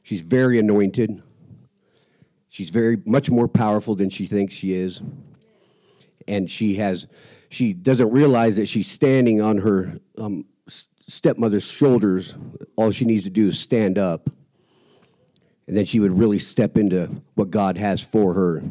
She's very anointed. She's very much more powerful than she thinks she is. And she doesn't realize that she's standing on her stepmother's shoulders. All she needs to do is stand up. And then she would really step into what God has for her.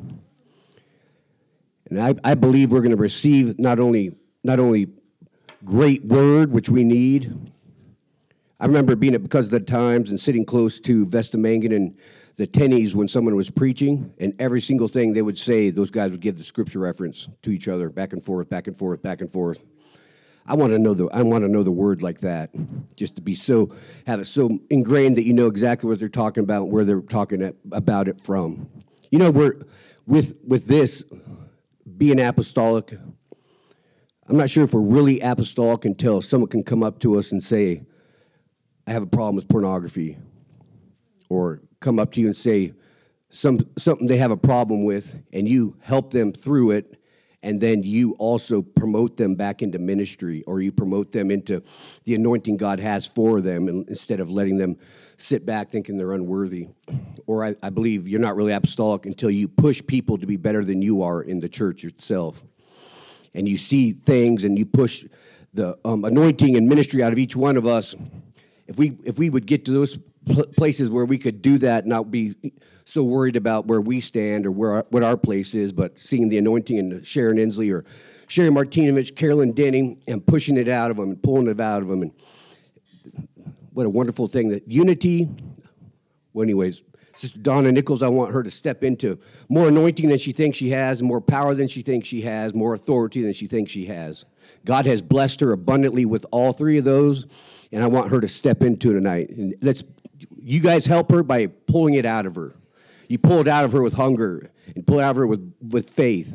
And I believe we're going to receive not only great word, which we need. I remember being at Because of the Times and sitting close to Vesta Mangan and the Tennies when someone was preaching, and every single thing they would say, those guys would give the scripture reference to each other, back and forth, back and forth, back and forth. I want to know the word like that, just to have it so ingrained that you know exactly what they're talking about, where they're talking about it from. You know, we're with this being apostolic. I'm not sure if we're really apostolic until someone can come up to us and say, I have a problem with pornography, or come up to you and say something they have a problem with, and you help them through it, and then you also promote them back into ministry, or you promote them into the anointing God has for them, instead of letting them sit back thinking they're unworthy. Or I believe you're not really apostolic until you push people to be better than you are in the church itself. And you see things, and you push the anointing and ministry out of each one of us. If we would get to those places where we could do that, not be so worried about where we stand or what our place is, but seeing the anointing in Sharon Inslee or Sherry Martinovich, Carolyn Denning, and pushing it out of them and pulling it out of them. And what a wonderful thing that unity. Well, anyways, Sister Donna Nichols, I want her to step into more anointing than she thinks she has, more power than she thinks she has, more authority than she thinks she has. God has blessed her abundantly with all three of those, and I want her to step into tonight. And you guys help her by pulling it out of her. You pull it out of her with hunger, and pull it out of her with faith.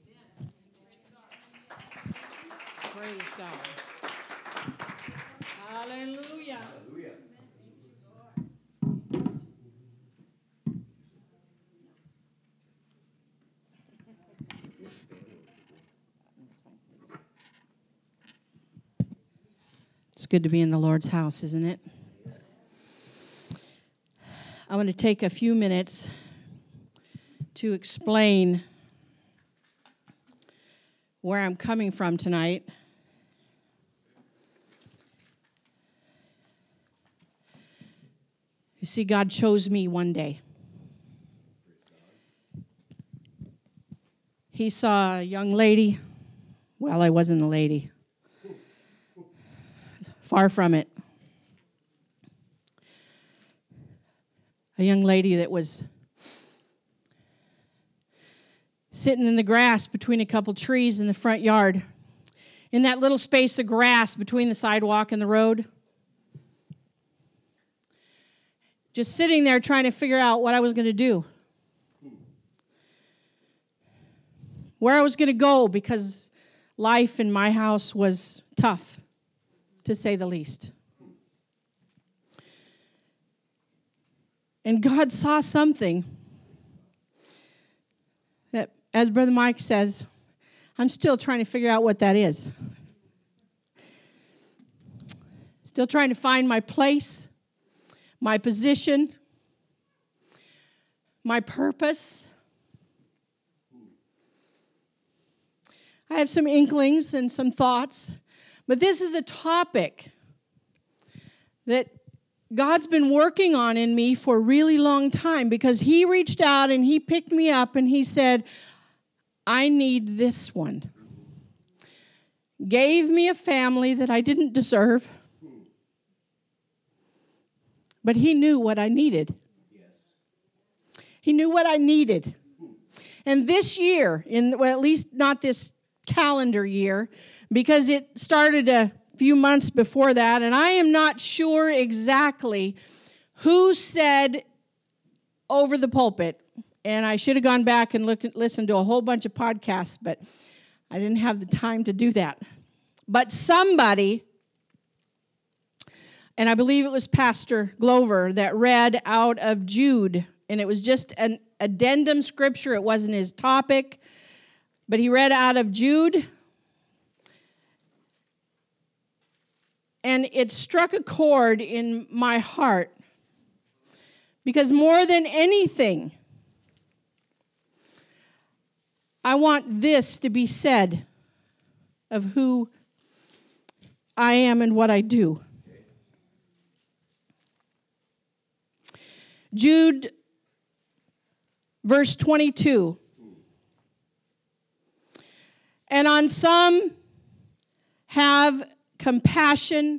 Praise God. Hallelujah. It's good to be in the Lord's house, isn't it? I want to take a few minutes to explain where I'm coming from tonight. You see, God chose me one day. He saw a young lady. Well, I wasn't a lady. Far from it. A young lady that was sitting in the grass between a couple trees in the front yard, in that little space of grass between the sidewalk and the road. Just sitting there trying to figure out what I was going to do. Where I was going to go, because life in my house was tough, to say the least. And God saw something that, as Brother Mike says, I'm still trying to figure out what that is. Still trying to find my place, my position, my purpose. I have some inklings and some thoughts, but this is a topic that God's been working on in me for a really long time, because He reached out and He picked me up and He said, I need this one. Gave me a family that I didn't deserve, but He knew what I needed. He knew what I needed. And this year, at least not this calendar year, because it started a few months before that, and I am not sure exactly who said over the pulpit, and I should have gone back and listened to a whole bunch of podcasts, but I didn't have the time to do that. But somebody, and I believe it was Pastor Glover, that read out of Jude, and it was just an addendum scripture. It wasn't his topic, but he read out of Jude. And it struck a chord in my heart, Because more than anything, I want this to be said of who I am and what I do. Jude, verse 22. And on some have compassion,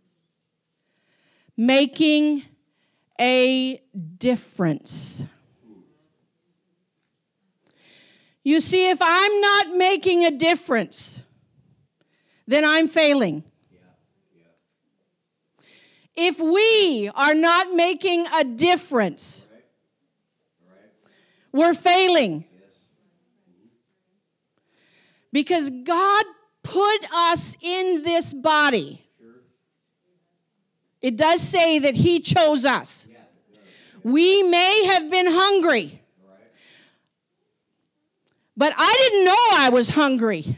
making a difference. You see, if I'm not making a difference, then I'm failing. If we are not making a difference, we're failing. Because God put us in this body. It does say that He chose us. We may have been hungry, but I didn't know I was hungry.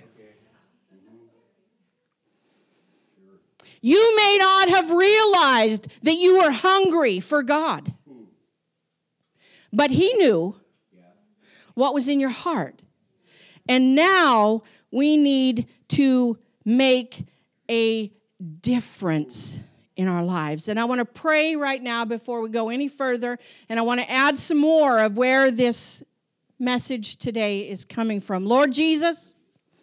You may not have realized that you were hungry for God. But He knew what was in your heart. And now we need to make a difference in our lives. And I want to pray right now before we go any further. And I want to add some more of where this message today is coming from. Lord Jesus,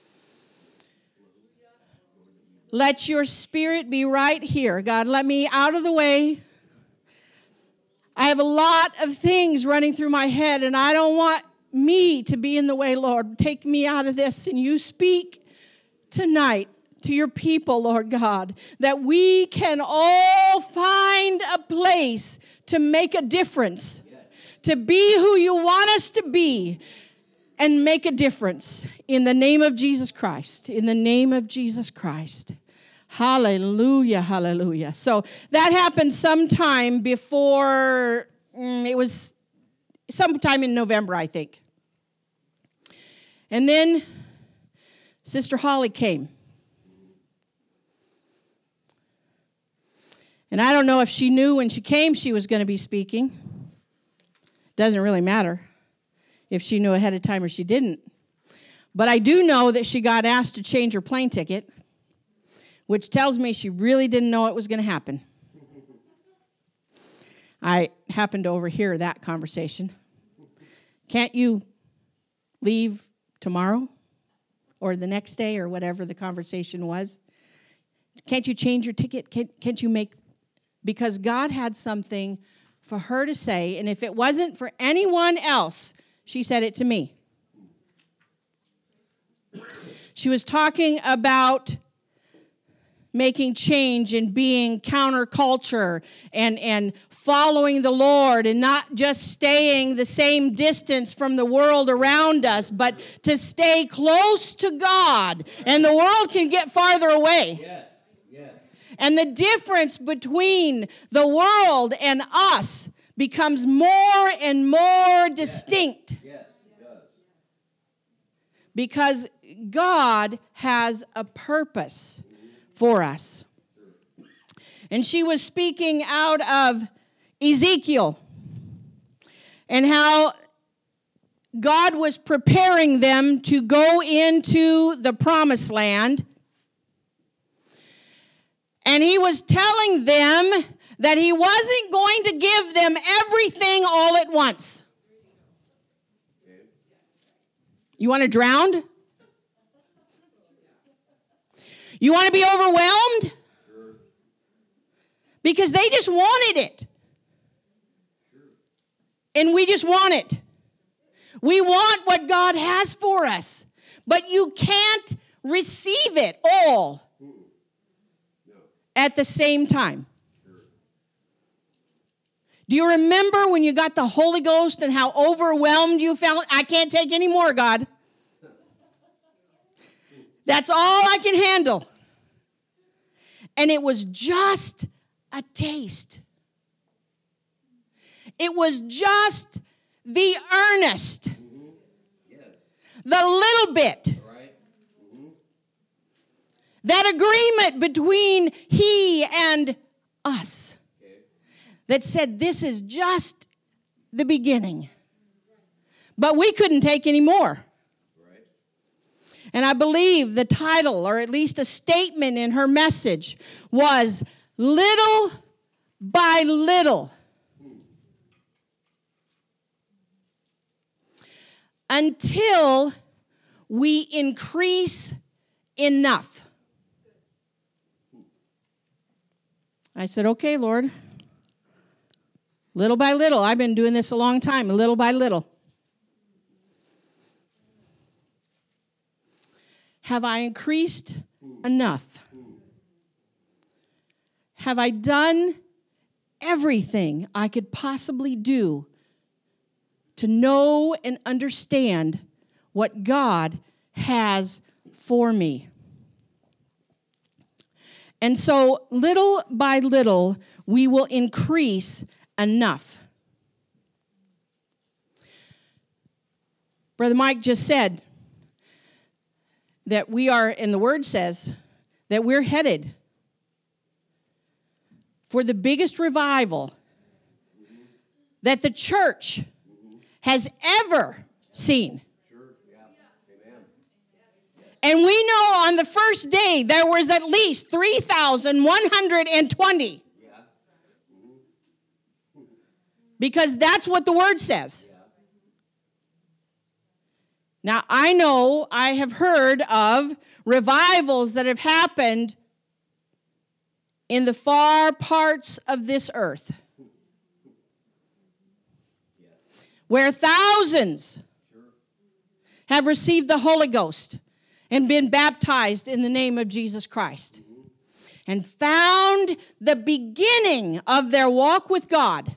let your Spirit be right here. God, let me out of the way. I have a lot of things running through my head, and I don't want me to be in the way, Lord. Take me out of this, and you speak tonight to your people, Lord God, that we can all find a place to make a difference, to be who you want us to be, and make a difference in the name of Jesus Christ. In the name of Jesus Christ. Hallelujah, hallelujah. So that happened sometime before, it was sometime in November, I think. And then Sister Holly came. And I don't know if she knew when she came she was going to be speaking. Doesn't really matter if she knew ahead of time or she didn't. But I do know that she got asked to change her plane ticket, which tells me she really didn't know it was going to happen. I happened to overhear that conversation. Can't you leave tomorrow or the next day or whatever the conversation was? Can't you change your ticket? Can't you make... Because God had something for her to say, and if it wasn't for anyone else, she said it to me. She was talking about making change and being counterculture and following the Lord and not just staying the same distance from the world around us, but to stay close to God. And the world can get farther away. Yes. Yes. And the difference between the world and us becomes more and more distinct. Yes. Yes. Because God has a purpose for us. And she was speaking out of Ezekiel and how God was preparing them to go into the promised land. And he was telling them that he wasn't going to give them everything all at once. You want to drown? You want to be overwhelmed? Because they just wanted it. And we just want it. We want what God has for us. But you can't receive it all at the same time. Do you remember when you got the Holy Ghost and how overwhelmed you felt? I can't take any more, God. That's all I can handle. And it was just a taste. It was just the earnest. Mm-hmm. Yes. The little bit. Right. Mm-hmm. That agreement between he and us. Okay. That said, this is just the beginning. But we couldn't take any more. And I believe the title, or at least a statement in her message, was little by little. Until we increase enough. I said, okay, Lord. Little by little. I've been doing this a long time, little by little. Have I increased enough? Have I done everything I could possibly do to know and understand what God has for me? And so, little by little, we will increase enough. Brother Mike just said that we are, and the Word says, that we're headed for the biggest revival that the church has ever seen. And we know on the first day there was at least 3,120. Because that's what the Word says. Now, I know I have heard of revivals that have happened in the far parts of this earth, where thousands have received the Holy Ghost and been baptized in the name of Jesus Christ and found the beginning of their walk with God.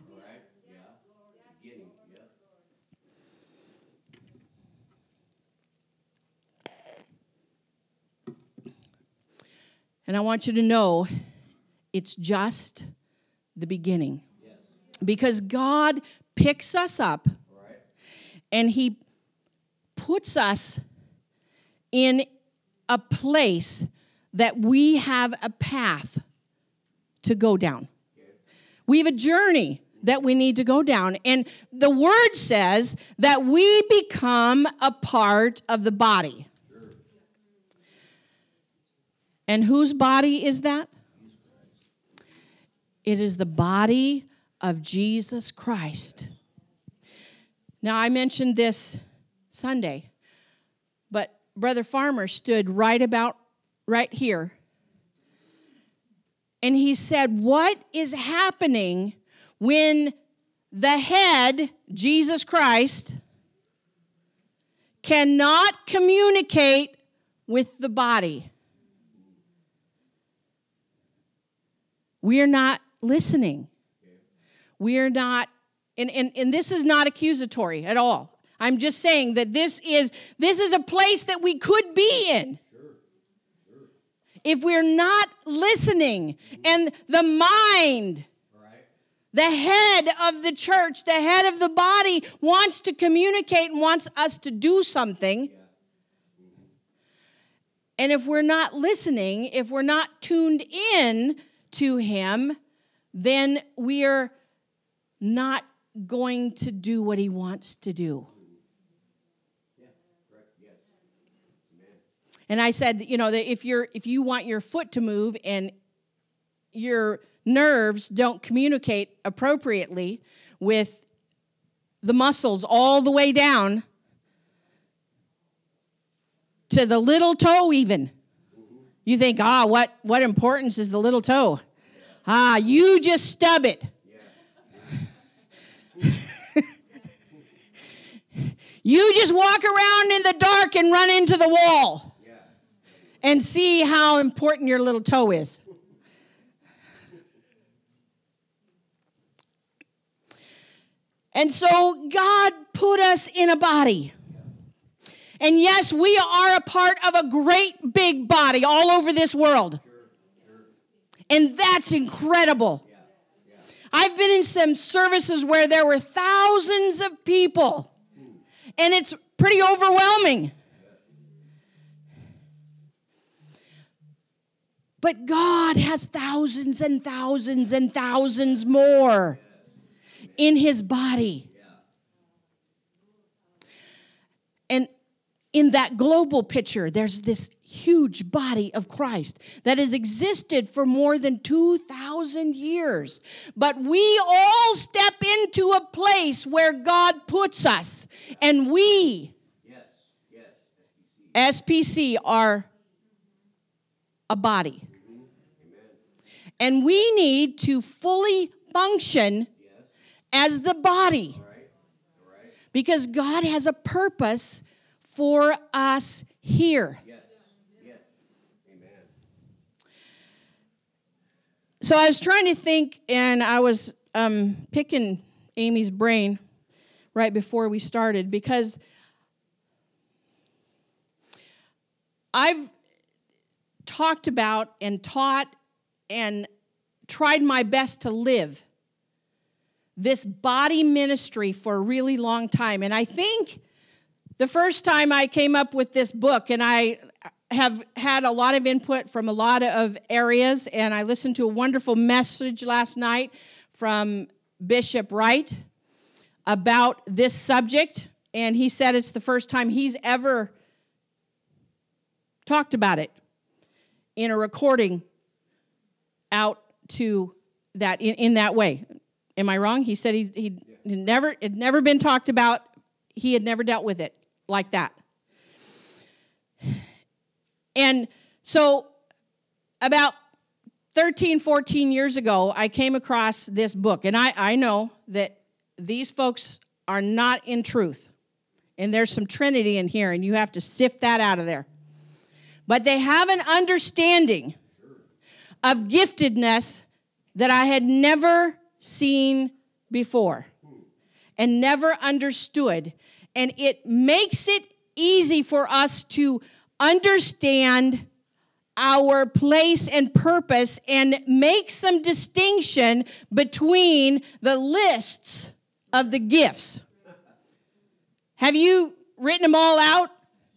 And I want you to know it's just the beginning. Because God picks us up and He puts us in a place that we have a path to go down. We have a journey that we need to go down. And the Word says that we become a part of the body. And whose body is that? It is the body of Jesus Christ. Now, I mentioned this Sunday, but Brother Farmer stood right here, and he said, what is happening when the head, Jesus Christ, cannot communicate with the body? We are not listening. We are not, and this is not accusatory at all. I'm just saying that this is a place that we could be in. If we're not listening, and the mind, the head of the church, the head of the body wants to communicate and wants us to do something. And if we're not listening, if we're not tuned in to Him, then we are not going to do what He wants to do. And I said, that if you want your foot to move and your nerves don't communicate appropriately with the muscles all the way down to the little toe even, you think, what importance is the little toe? You just stub it. You just walk around in the dark and run into the wall and see how important your little toe is. And so God put us in a body. And yes, we are a part of a great big body all over this world. And that's incredible. I've been in some services where there were thousands of people. And it's pretty overwhelming. But God has thousands and thousands and thousands more in His body. in that global picture, there's this huge body of Christ that has existed for more than 2,000 years. But we all step into a place where God puts us. And we, SPC, are a body. And we need to fully function as the body. Because God has a purpose for us here. So I was trying to think, and I was picking Amy's brain right before we started, because I've talked about and taught and tried my best to live this body ministry for a really long time. And I think the first time I came up with this book, and I have had a lot of input from a lot of areas, and I listened to a wonderful message last night from Bishop Wright about this subject, and he said it's the first time he's ever talked about it in a recording out to that in that way. Am I wrong? He said it never been talked about. He had never dealt with it like that. And so about 13, 14 years ago, I came across this book. And I know that these folks are not in truth. And there's some Trinity in here, and you have to sift that out of there. But they have an understanding of giftedness that I had never seen before and never understood. And it makes it easy for us to understand our place and purpose and make some distinction between the lists of the gifts. Have you written them all out?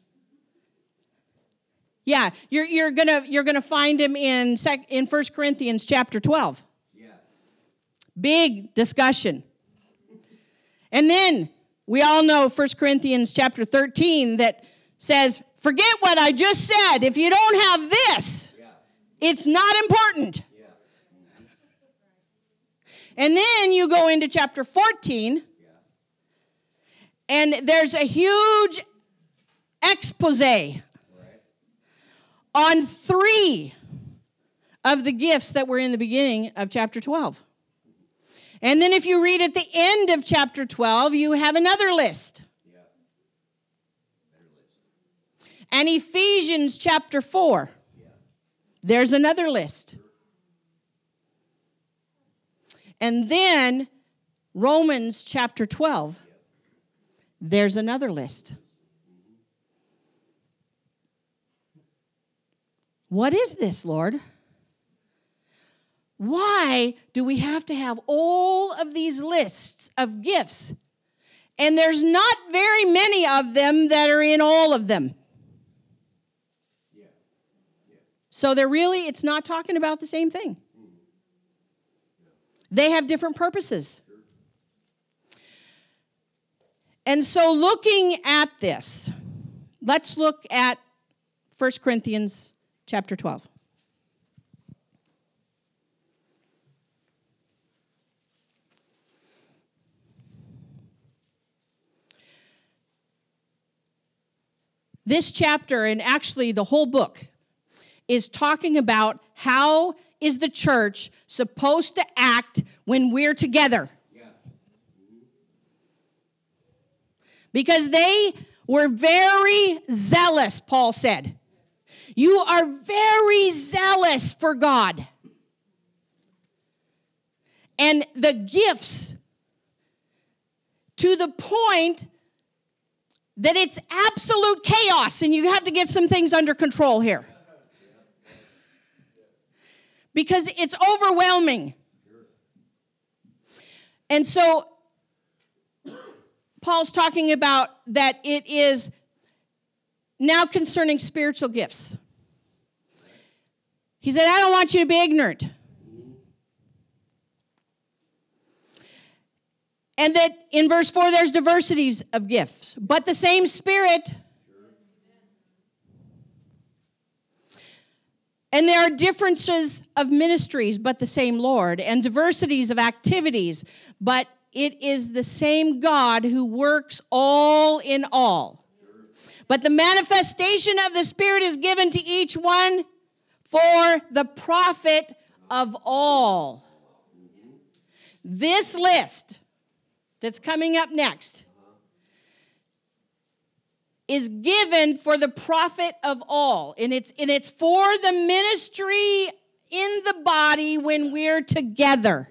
Yeah, you're gonna find them in 1 Corinthians chapter 12. Yeah. Big discussion. And then we all know 1 Corinthians chapter 13 that says, forget what I just said. If you don't have this, it's not important. Yeah. And then you go into chapter 14, and there's a huge expose on 3 of the gifts that were in the beginning of chapter 12. And then if you read at the end of chapter 12, you have another list. And Ephesians chapter 4, there's another list. And then Romans chapter 12, there's another list. What is this, Lord? Why do we have to have all of these lists of gifts? And there's not very many of them that are in all of them. So it's not talking about the same thing. They have different purposes. And so looking at this, let's look at 1 Corinthians chapter 12. This chapter, and actually the whole book, is talking about how is the church supposed to act when we're together. Yeah. Because they were very zealous, Paul said. You are very zealous for God. And the gifts, to the point that it's absolute chaos, and you have to get some things under control here. Because it's overwhelming. And so, Paul's talking about that it is now concerning spiritual gifts. He said, I don't want you to be ignorant. And that in verse 4, there's diversities of gifts, but the same Spirit. And there are differences of ministries, but the same Lord, and diversities of activities, but it is the same God who works all in all. But the manifestation of the Spirit is given to each one for the profit of all. This list that's coming up next is given for the profit of all. And it's for the ministry in the body when we're together.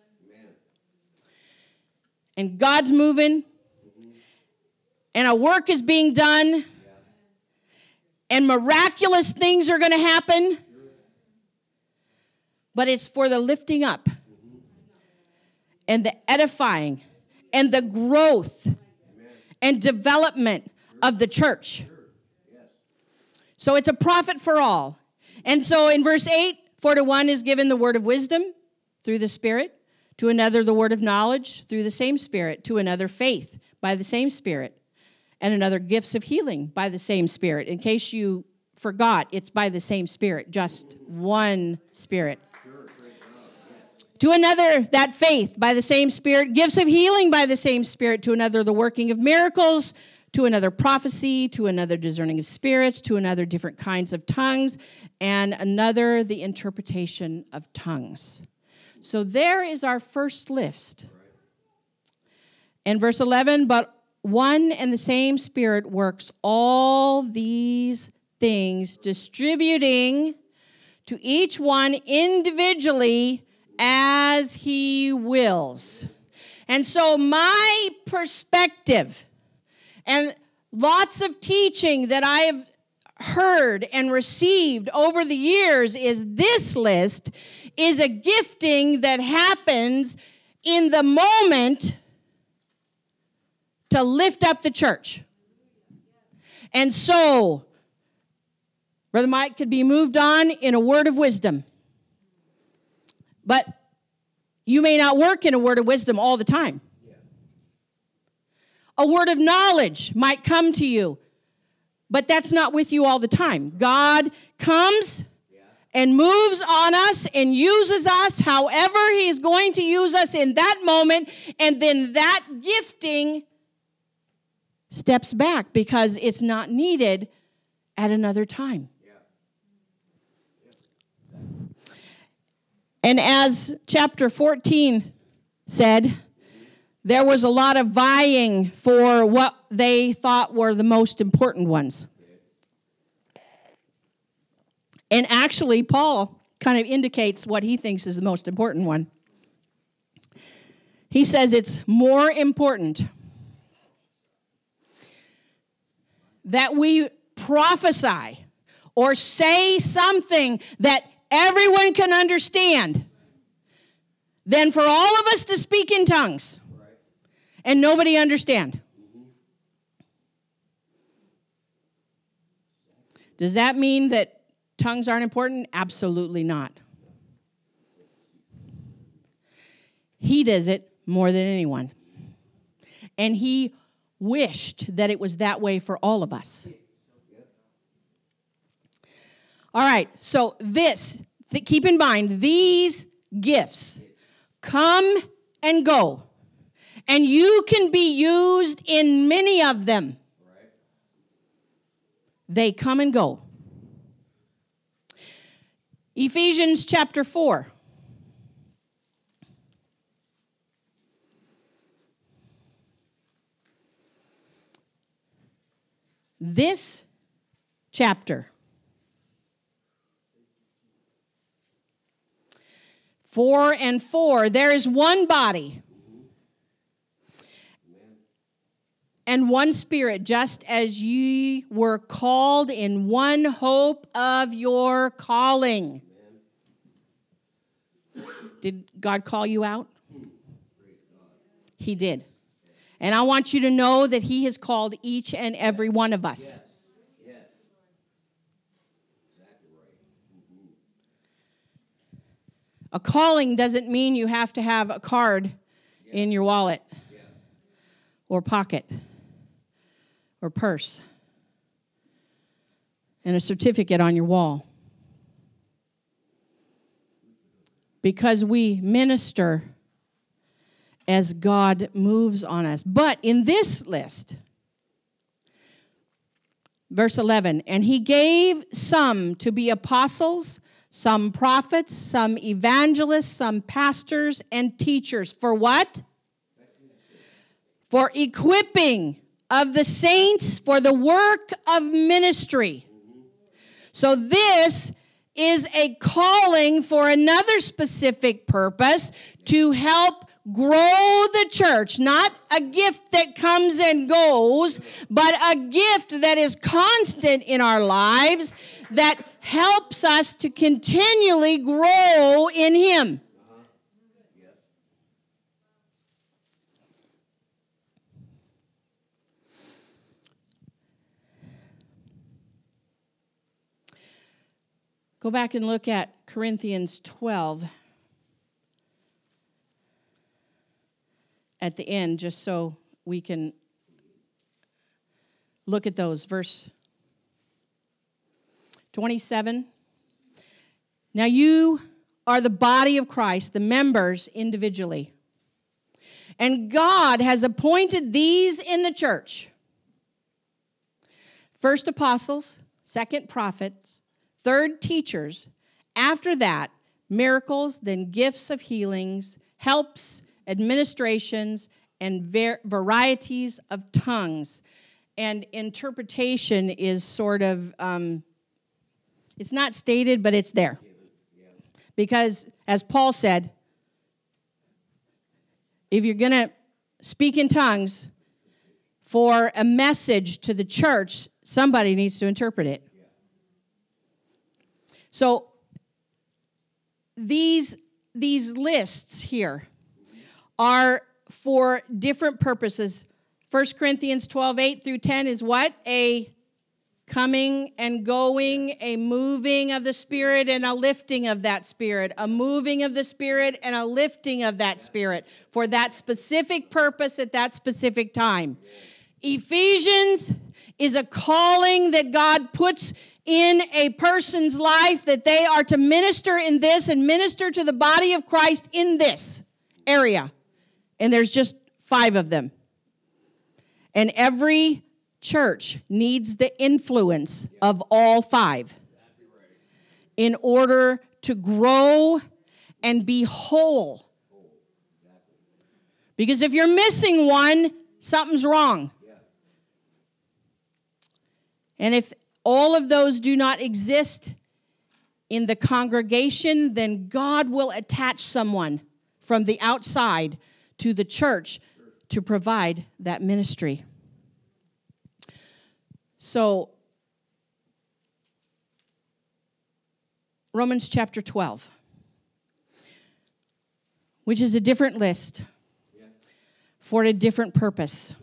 And God's moving. And a work is being done. And miraculous things are going to happen. But it's for the lifting up. And the edifying. And the growth. And development of the church. So it's a profit for all. And so in verse 8, for to one is given the word of wisdom through the Spirit, to another the word of knowledge through the same Spirit, to another faith by the same Spirit, and another gifts of healing by the same Spirit. In case you forgot, it's by the same Spirit, just one Spirit. To another, that faith by the same Spirit, gifts of healing by the same Spirit, to another the working of miracles, to another prophecy, to another discerning of spirits, to another different kinds of tongues, and another the interpretation of tongues. So there is our first list. In verse 11, but one and the same Spirit works all these things, distributing to each one individually as he wills. And so my perspective and lots of teaching that I have heard and received over the years is this list is a gifting that happens in the moment to lift up the church. And so, Brother Mike could be moved on in a word of wisdom. But you may not work in a word of wisdom all the time. A word of knowledge might come to you, but that's not with you all the time. God comes and moves on us and uses us however he's going to use us in that moment, and then that gifting steps back because it's not needed at another time. And as chapter 14 said, there was a lot of vying for what they thought were the most important ones. And actually, Paul kind of indicates what he thinks is the most important one. He says it's more important that we prophesy or say something that everyone can understand than for all of us to speak in tongues and nobody understand. Does that mean that tongues aren't important? Absolutely not. He does it more than anyone. And he wished that it was that way for all of us. All right, so keep in mind, these gifts come and go. And you can be used in many of them. They come and go. Ephesians chapter 4. This chapter, 4 and 4, there is one body and one Spirit, just as ye were called in one hope of your calling. Did God call you out? He did. And I want you to know that he has called each and every one of us. Yes. Exactly right. A calling doesn't mean you have to have a card in your wallet or pocket or purse and a certificate on your wall. because we minister as God moves on us. But in this list, verse 11, and he gave some to be apostles, some prophets, some evangelists, some pastors and teachers. For what? For equipping of the saints for the work of ministry. So this is a calling for another specific purpose to help grow the church. Not a gift that comes and goes, but a gift that is constant in our lives that helps us to continually grow in Him. Go back and look at Corinthians 12 at the end, just so we can look at those. Verse 27. Now you are the body of Christ, the members individually. And God has appointed these in the church. First apostles, second prophets, third teachers, after that, miracles, then gifts of healings, helps, administrations, and varieties of tongues. And interpretation is sort of, it's not stated, but it's there. Because, as Paul said, if you're going to speak in tongues for a message to the church, somebody needs to interpret it. So these lists here are for different purposes. 1 Corinthians 12, 8 through 10 is what? A coming and going, a moving of the Spirit and a lifting of that Spirit, a moving of the Spirit and a lifting of that Spirit for that specific purpose at that specific time. Ephesians is a calling that God puts in a person's life that they are to minister in this and minister to the body of Christ in this area. And there's just 5 of them. And every church needs the influence of all 5 in order to grow and be whole. Because if you're missing one, something's wrong. And if all of those do not exist in the congregation, then God will attach someone from the outside to the church to provide that ministry. So, Romans chapter 12, which is a different list for a different purpose.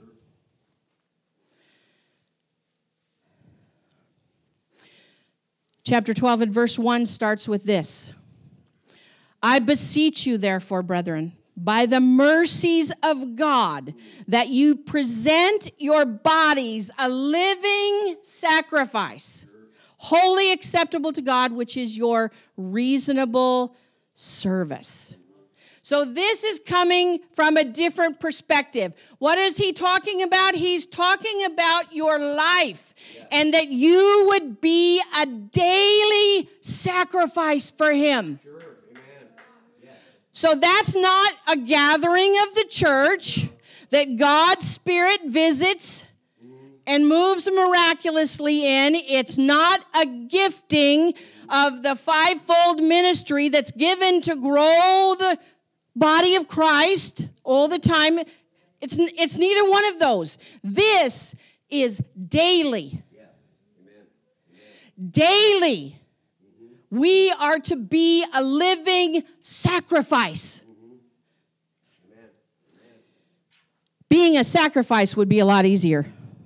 Chapter 12 and verse 1 starts with this. I beseech you, therefore, brethren, by the mercies of God, that you present your bodies a living sacrifice, wholly acceptable to God, which is your reasonable service. So this is coming from a different perspective. What is he talking about? He's talking about your life and that you would be a daily sacrifice for him. Sure. Amen. So that's not a gathering of the church that God's Spirit visits and moves miraculously in. It's not a gifting of the 5-fold ministry that's given to grow the body of Christ all the time. It's neither one of those. This is daily. Yeah. Amen. Amen. Daily. Mm-hmm. We are to be a living sacrifice. Mm-hmm. Amen. Amen. Being a sacrifice would be a lot easier.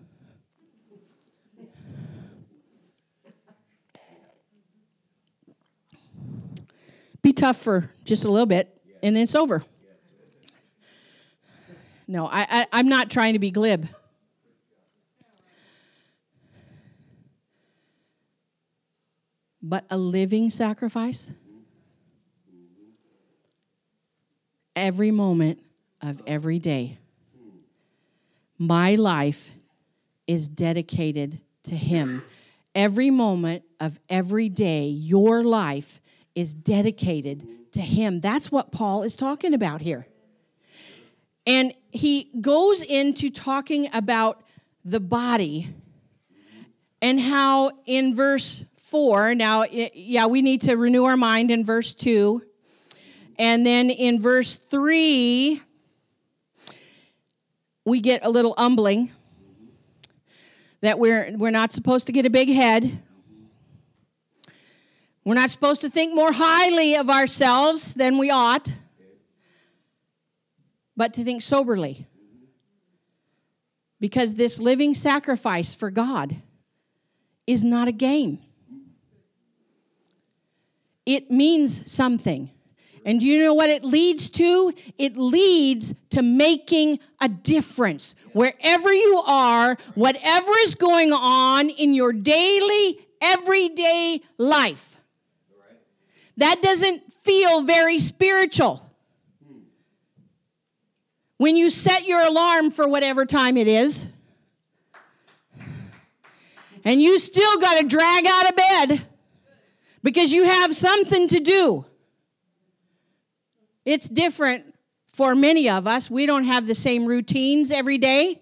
Be tough for just a little bit. And then it's over. No, I'm not trying to be glib. But a living sacrifice? every moment of every day. My life is dedicated to him. Every moment of every day, your life is dedicated to him. That's what Paul is talking about here. And he goes into talking about the body and how in verse 4, now, yeah, we need to renew our mind in verse 2. And then in verse 3, we get a little humbling that we're not supposed to get a big head. We're not supposed to think more highly of ourselves than we ought, but to think soberly. Because this living sacrifice for God is not a game. It means something. And do you know what it leads to? It leads to making a difference. Wherever you are, whatever is going on in your daily, everyday life. That doesn't feel very spiritual. When you set your alarm for whatever time it is, and you still got to drag out of bed because you have something to do. It's different for many of us. We don't have the same routines every day.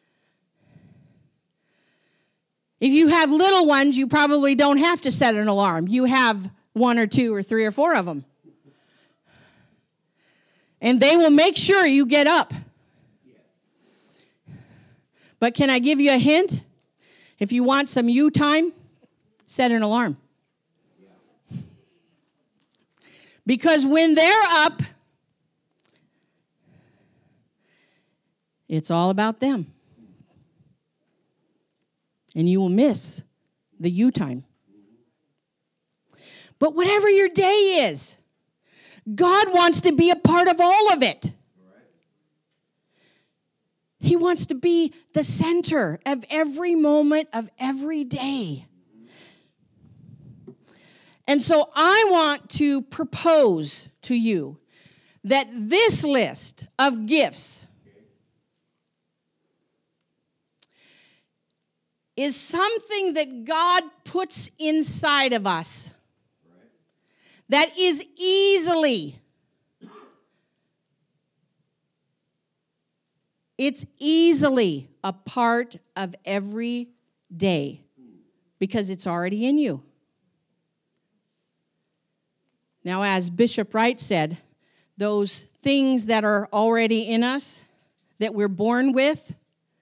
If you have little ones, you probably don't have to set an alarm. You have 1 or 2 or 3 or 4 of them. And they will make sure you get up. But can I give you a hint? If you want some you time, set an alarm. Because when they're up, it's all about them. And you will miss the you time. But whatever your day is, God wants to be a part of all of it. He wants to be the center of every moment of every day. And so I want to propose to you that this list of gifts is something that God puts inside of us that is easily a part of every day because it's already in you. Now, as Bishop Wright said, those things that are already in us, that we're born with,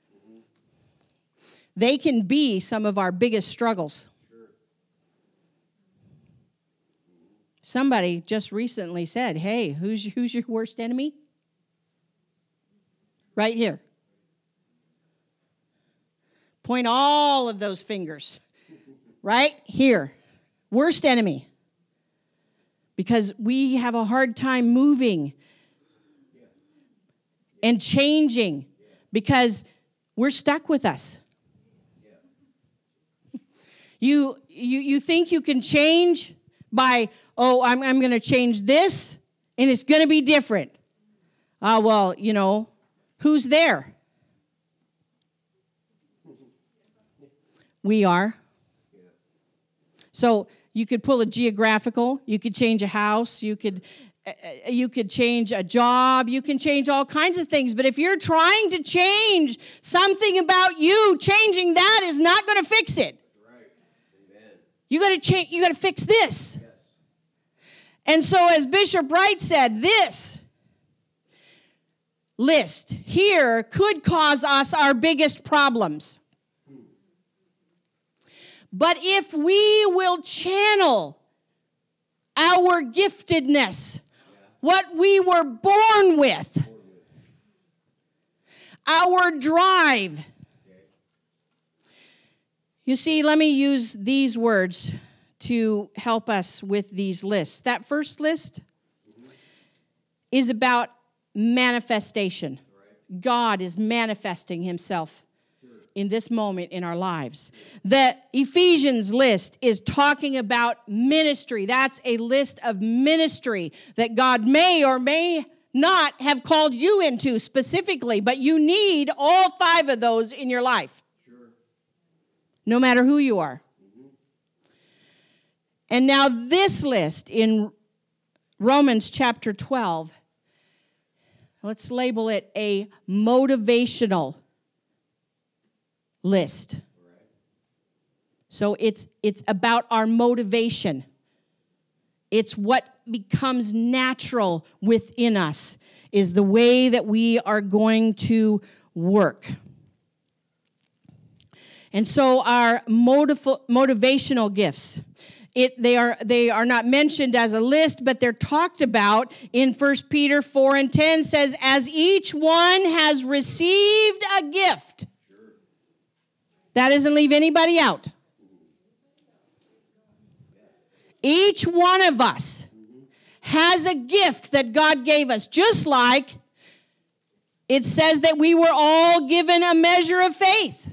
they can be some of our biggest struggles. Somebody just recently said, hey, who's your worst enemy? Right here. Point all of those fingers. Right here. Worst enemy. Because we have a hard time moving and changing because we're stuck with us. You think you can change by, I'm going to change this and it's going to be different. Well, who's there? We are. So you could pull a geographical, you could change a house, you could change a job, you can change all kinds of things. But if you're trying to change something about you, changing that is not going to fix it. Right. Amen. You got to fix this. Yes. And so as Bishop Wright said, this list here could cause us our biggest problems. But if we will channel our giftedness, what we were born with, our drive. You see, let me use these words to help us with these lists. That first list is about manifestation. God is manifesting himself in this moment in our lives. The Ephesians list is talking about ministry. That's a list of ministry that God may or may not have called you into specifically, but you need all 5 of those in your life. Sure. No matter who you are. Mm-hmm. And now this list in Romans chapter 12, let's label it a motivational list. Right. So it's about our motivation. It's what becomes natural within us, is the way that we are going to work. And so our motivational gifts, they are not mentioned as a list, but they're talked about in 1 Peter 4:10 says, as each one has received a gift. That doesn't leave anybody out. Each one of us has a gift that God gave us, just like it says that we were all given a measure of faith.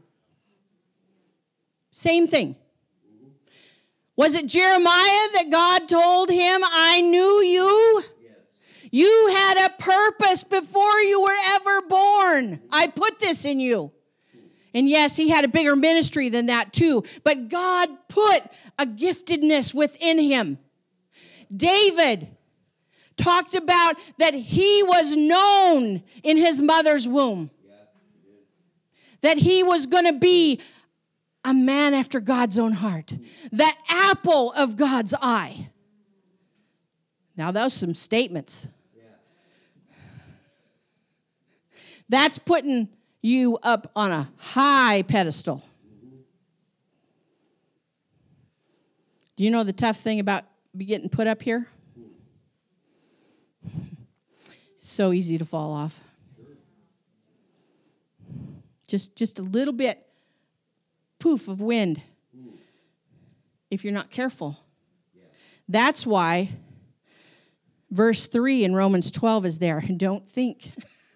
Same thing. Was it Jeremiah that God told him, I knew you? You had a purpose before you were ever born. I put this in you. And yes, he had a bigger ministry than that too. But God put a giftedness within him. David talked about that he was known in his mother's womb. That he was going to be a man after God's own heart. The apple of God's eye. Now, those are some statements. That's putting you up on a high pedestal. Do you know the tough thing about getting put up here? It's so easy to fall off. Just a little bit poof of wind if you're not careful. That's why verse 3 in Romans 12 is there. And don't think.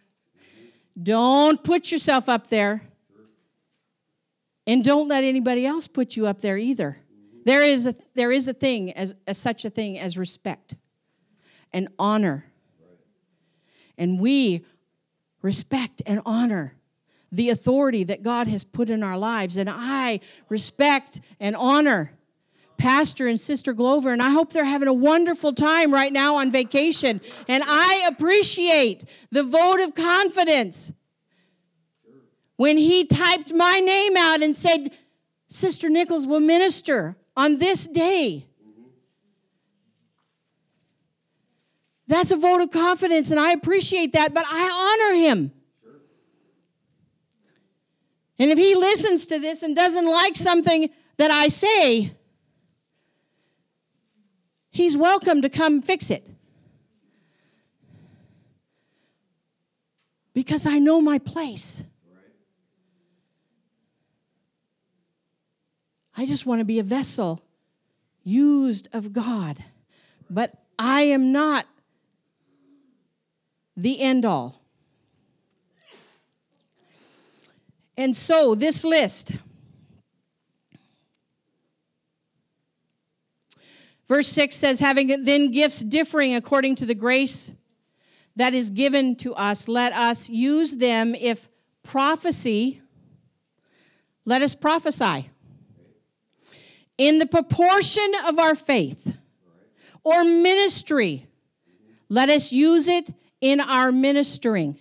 Don't put yourself up there. And don't let anybody else put you up there either. There is a thing as such a thing as respect and honor. And we respect and honor the authority that God has put in our lives. And I respect and honor Pastor and Sister Glover, and I hope they're having a wonderful time right now on vacation. And I appreciate the vote of confidence when he typed my name out and said, Sister Nichols will minister on this day. That's a vote of confidence, and I appreciate that, but I honor him. And if he listens to this and doesn't like something that I say, he's welcome to come fix it. Because I know my place. I just want to be a vessel used of God. But I am not the end all. And so this list, verse 6 says, having then gifts differing according to the grace that is given to us, let us use them. If prophecy, let us prophesy in the proportion of our faith. Or ministry, let us use it in our ministering.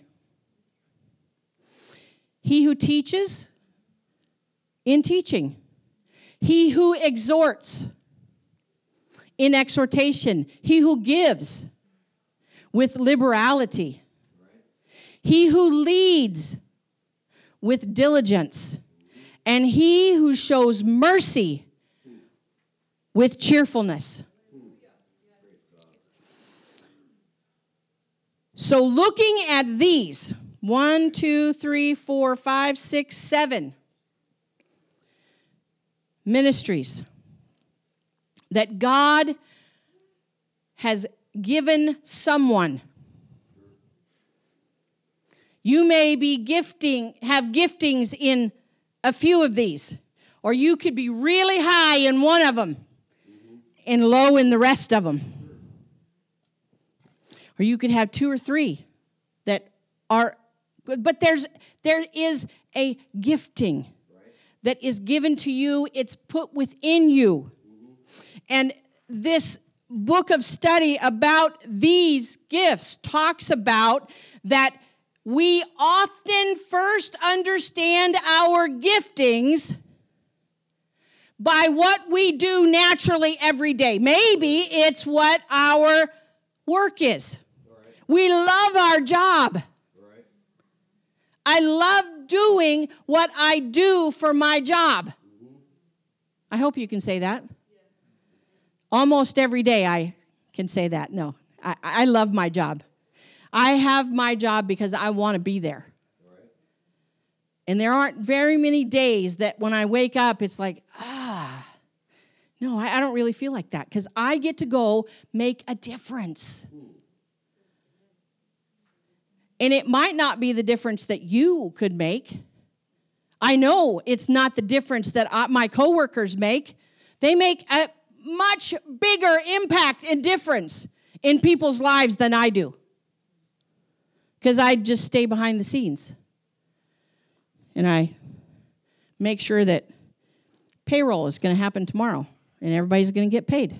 He who teaches, in teaching. He who exhorts, in exhortation. He who gives, with liberality. He who leads, with diligence. And he who shows mercy, with cheerfulness. So looking at these, 1, 2, 3, 4, 5, 6, 7 ministries that God has given someone. You may be have giftings in a few of these, or you could be really high in one of them and low in the rest of them. Or you could have 2 or 3 that are, but there is a gifting that is given to you. It's put within you. And this book of study about these gifts talks about that we often first understand our giftings by what we do naturally every day. Maybe it's what our work is. Right. We love our job. Right. I love doing what I do for my job. Mm-hmm. I hope you can say that. Yeah. Almost every day I can say that. No, I love my job. I have my job because I want to be there. Right. And there aren't very many days that when I wake up, it's like, no, I don't really feel like that because I get to go make a difference. And it might not be the difference that you could make. I know it's not the difference that my coworkers make. They make a much bigger impact and difference in people's lives than I do. Because I just stay behind the scenes. And I make sure that payroll is going to happen tomorrow. And everybody's going to get paid.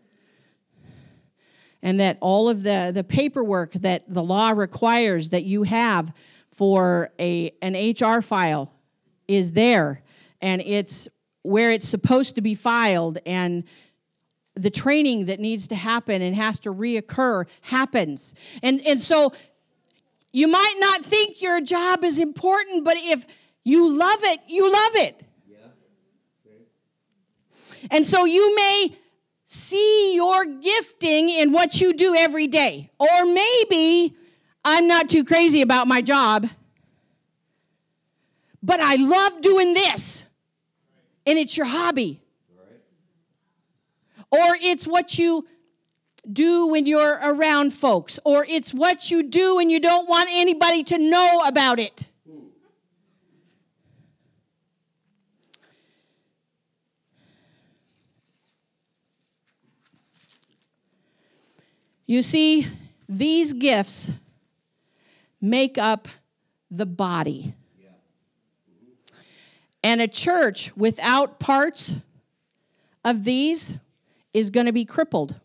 And that all of the paperwork that the law requires that you have for an HR file is there. And it's where it's supposed to be filed. And the training that needs to happen and has to reoccur happens. And so you might not think your job is important, but if you love it, you love it. And so you may see your gifting in what you do every day. Or maybe I'm not too crazy about my job, but I love doing this. And it's your hobby. Or it's what you do when you're around folks. Or it's what you do when you don't want anybody to know about it. You see, these gifts make up the body. And a church without parts of these is going to be crippled.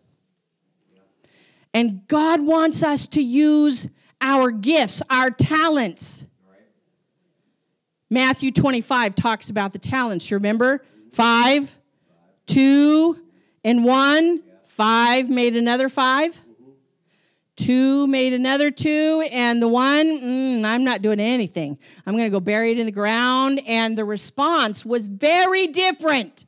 And God wants us to use our gifts, our talents. Matthew 25 talks about the talents. You remember? 5, 2, and 1. 5 made another 5. 2 made another 2. And the 1, I'm not doing anything. I'm going to go bury it in the ground. And the response was very different.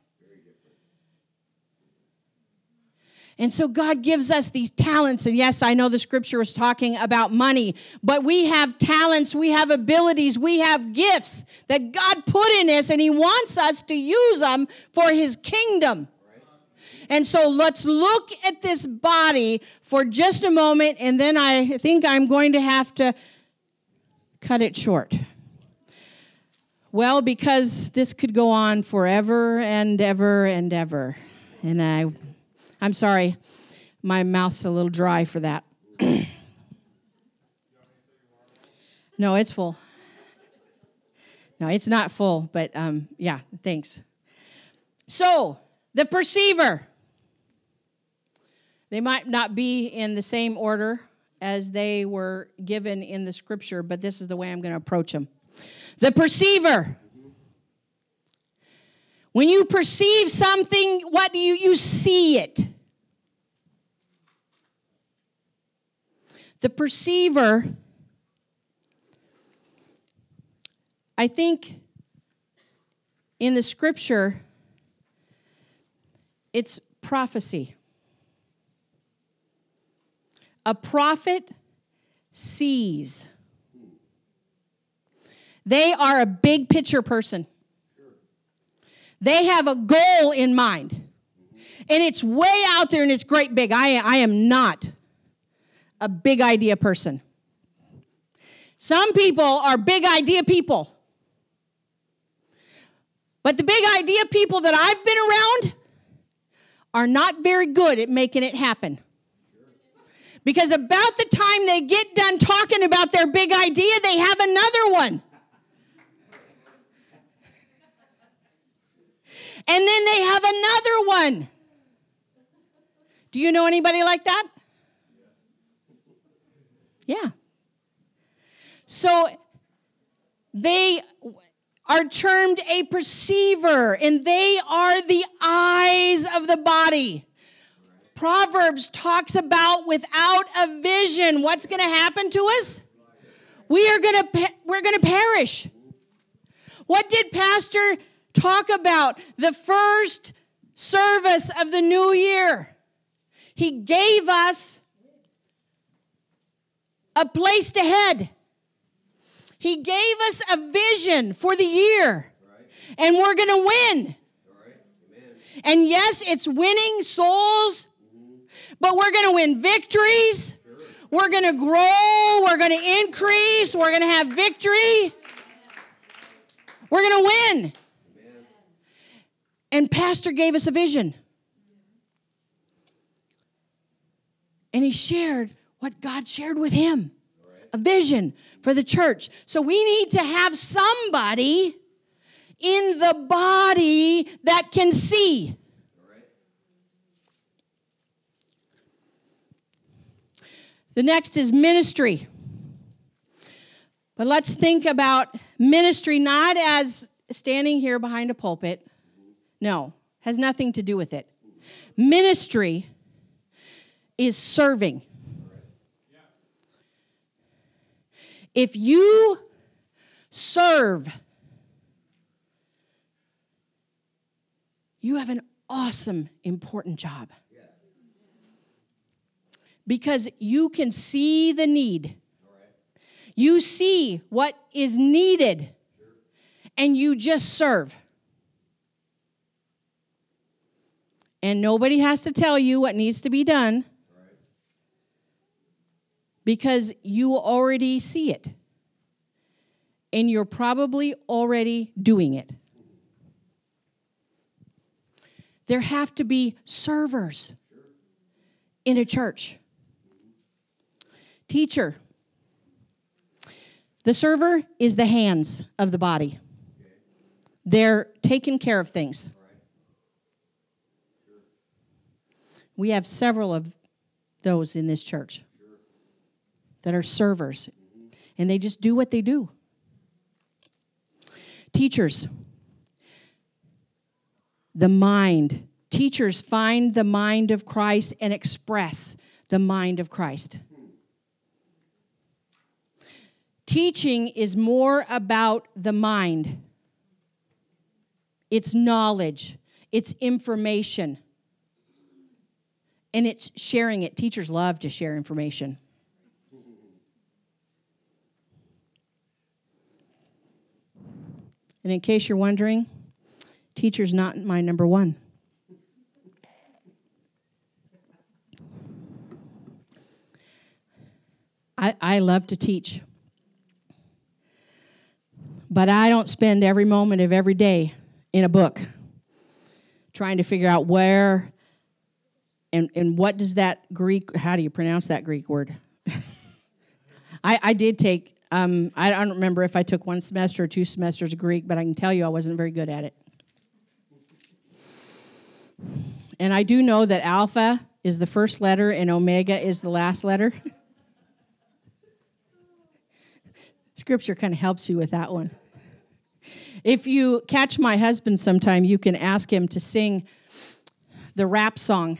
And so God gives us these talents. And yes, I know the scripture was talking about money. But we have talents. We have abilities. We have gifts that God put in us. And He wants us to use them for His kingdom. And so let's look at this body for just a moment, and then I think I'm going to have to cut it short. Well, because this could go on forever and ever and ever. And I'm sorry, my mouth's a little dry for that. No, it's full. No, it's not full, but yeah, thanks. So, the perceiver. They might not be in the same order as they were given in the scripture, but this is the way I'm going to approach them. The perceiver. When you perceive something, what do you see it? The perceiver, I think in the scripture, it's prophecy. A prophet sees. They are a big picture person. They have a goal in mind. And it's way out there and it's great big. I am not a big idea person. Some people are big idea people. But the big idea people that I've been around are not very good at making it happen. Because about the time they get done talking about their big idea, they have another one. And then they have another one. Do you know anybody like that? Yeah. So they are termed a perceiver, and they are the eyes of the body. Proverbs talks about without a vision, what's going to happen to us? We're going to perish. What did Pastor talk about? The first service of the new year. He gave us a place to head. He gave us a vision for the year. And we're going to win. And yes, it's winning souls, but we're going to win victories. We're going to grow. We're going to increase. We're going to have victory. We're going to win. And Pastor gave us a vision. And he shared what God shared with him. A vision for the church. So we need to have somebody in the body that can see. The next is ministry. But let's think about ministry not as standing here behind a pulpit. No, has nothing to do with it. Ministry is serving. If you serve, you have an awesome, important job. Because you can see the need. You see what is needed, and you just serve. And nobody has to tell you what needs to be done. Because you already see it. And you're probably already doing it. There have to be servers in a church. Teacher. The server is the hands of the body. They're taking care of things. We have several of those in this church that are servers, and they just do what they do. Teachers, the mind. Teachers find the mind of Christ and express the mind of Christ. Teaching is more about the mind. It's knowledge. It's information. And it's sharing it. Teachers love to share information. And in case you're wondering, teacher's not my number one. I love to teach. But I don't spend every moment of every day in a book trying to figure out where and what does that Greek, how do you pronounce that Greek word? I did take, I don't remember if I took 1 semester or 2 semesters of Greek, but I can tell you I wasn't very good at it. And I do know that alpha is the first letter and omega is the last letter. Scripture kind of helps you with that one. If you catch my husband sometime, you can ask him to sing the rap song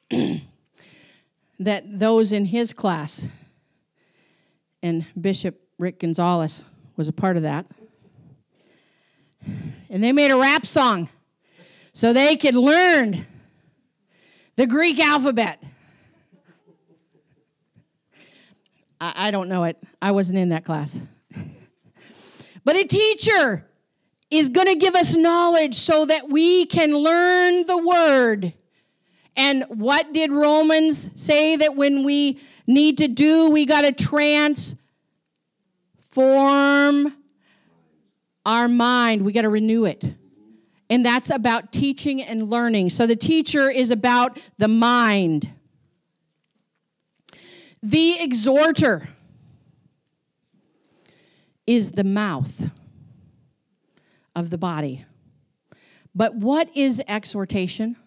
that those in his class, and Bishop Rick Gonzalez was a part of that. And they made a rap song so they could learn the Greek alphabet. I don't know it. I wasn't in that class. But a teacher is going to give us knowledge so that we can learn the word. And what did Romans say that when we need to do? We got to transform our mind. We got to renew it. And that's about teaching and learning. So the teacher is about the mind. The exhorter is the mouth of the body. But what is exhortation?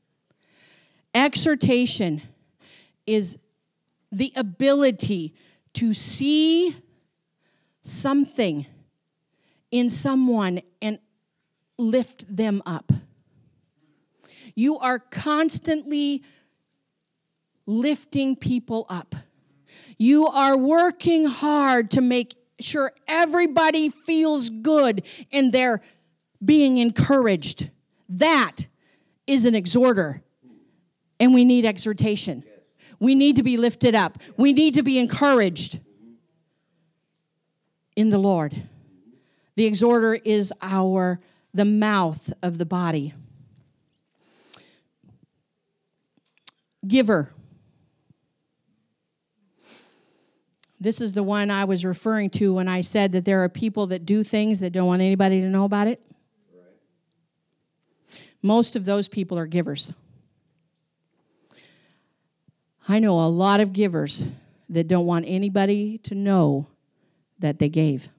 Exhortation is the ability to see something in someone and lift them up. You are constantly lifting people up. You are working hard to make sure everybody feels good and they're being encouraged. That is an exhorter. And we need exhortation. We need to be lifted up. We need to be encouraged in the Lord. The exhorter is the mouth of the body. Giver. This is the one I was referring to when I said that there are people that do things that don't want anybody to know about it. Right. Most of those people are givers. I know a lot of givers that don't want anybody to know that they gave.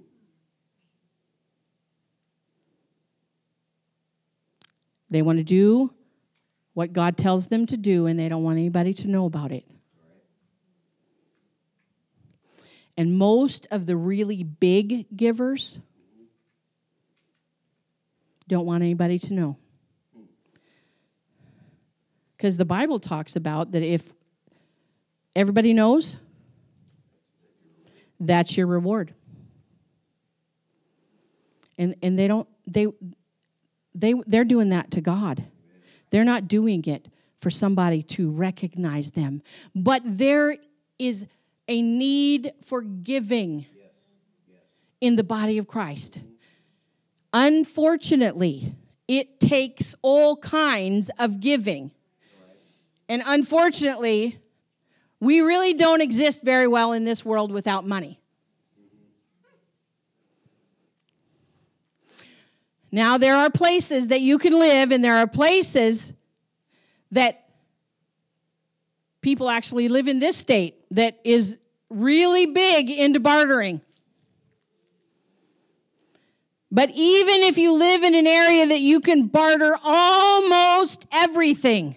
They want to do what God tells them to do, and they don't want anybody to know about it. And most of the really big givers don't want anybody to know. Because the Bible talks about that if everybody knows, that's your reward. And they're doing that to God. They're not doing it for somebody to recognize them. But there is a need for giving in the body of Christ. Unfortunately, it takes all kinds of giving. And unfortunately, we really don't exist very well in this world without money. Now, there are places that you can live, and there are places that people actually live in this state that is really big into bartering. But even if you live in an area that you can barter almost everything,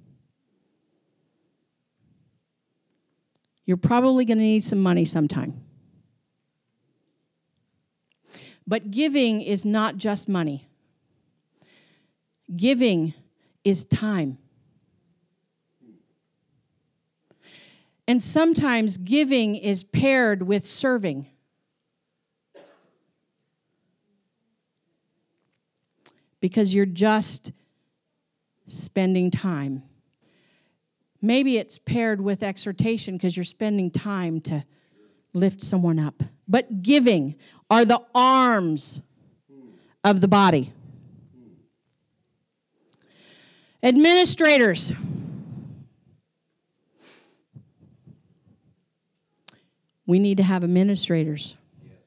you're probably going to need some money sometime. But giving is not just money. Giving is time. And sometimes giving is paired with serving. Because you're just spending time. Maybe it's paired with exhortation because you're spending time to lift someone up. But giving are the arms of the body. Administrators. We need to have administrators.